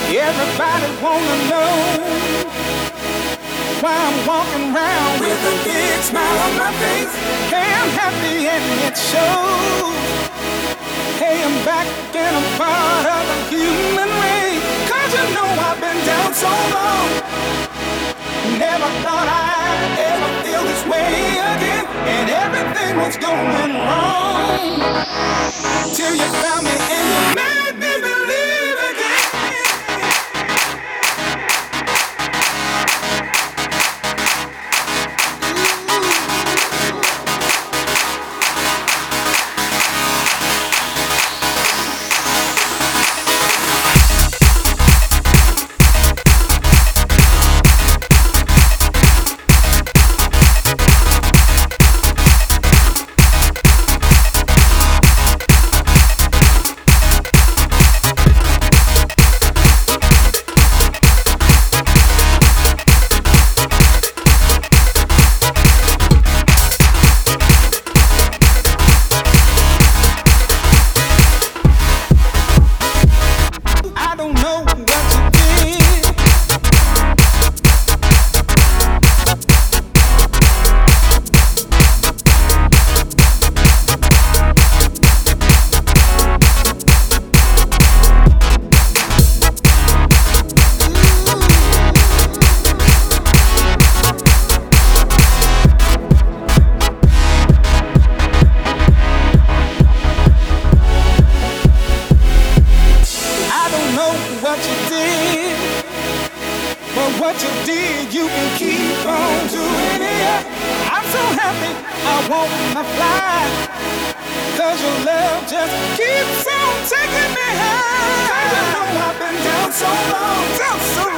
Everybody wanna know why I'm walking around with a big smile on my face. Hey, I'm happy and it shows. Hey, I'm back and I'm part of the human race. 'Cause you know I've been down so long. Never thought I'd ever feel this way again. And everything was going wrong till you found me and you made me believe again. What you did, but what you did, you can keep on doing it. I'm so happy I wanna fly, 'cause your love just keeps on taking me high. 'Cause you know I've been down so long, down so long.